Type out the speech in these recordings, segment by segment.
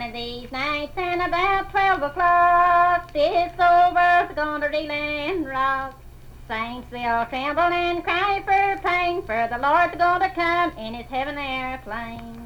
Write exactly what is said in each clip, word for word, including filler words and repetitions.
of these nights, and about twelve o'clock, this old world's gonna reel and rock. Saints, they all tremble and cry for pain, for the Lord's gonna come in his heaven airplane.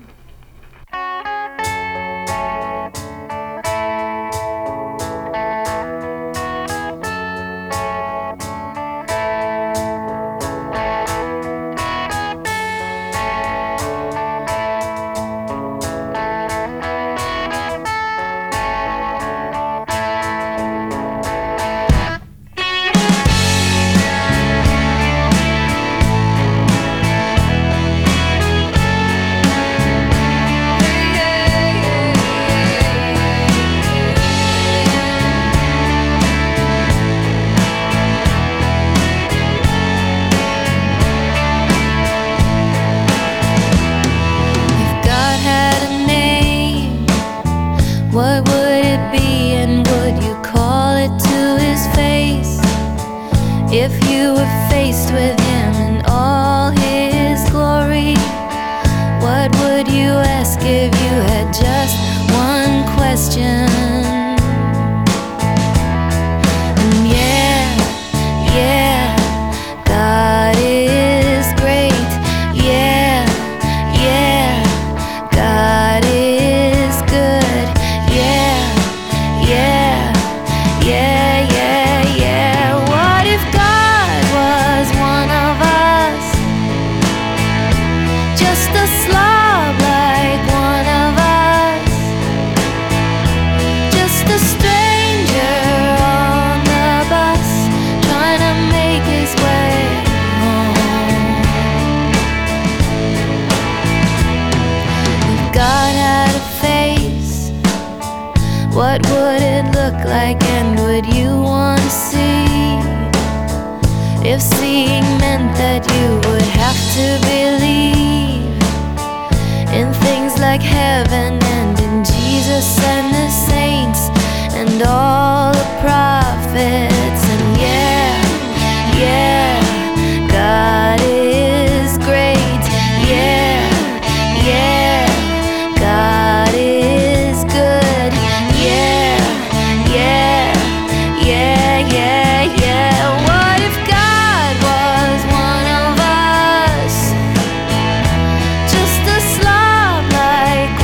What would it be, and would you call it to his face? If you were faced with him in all his glory, what would you ask if you had just one question? And yeah, yeah, God is great. Yeah, yeah, God is good. Yeah, yeah, yeah, yeah. What if God was one of us? Just a slob like one of us. Just a stranger on the bus, trying to make his way home. If God had a face, what would it look like, and would you want to see? If seeing meant that you would have to believe in things like heaven and in Jesus and the saints and all the prophets. And yeah, yeah, God is great. Yeah, yeah, God is good. Yeah, yeah, yeah, yeah, yeah. What if God was one of us? Just a slob like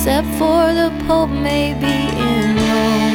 except for the Pope maybe in Rome.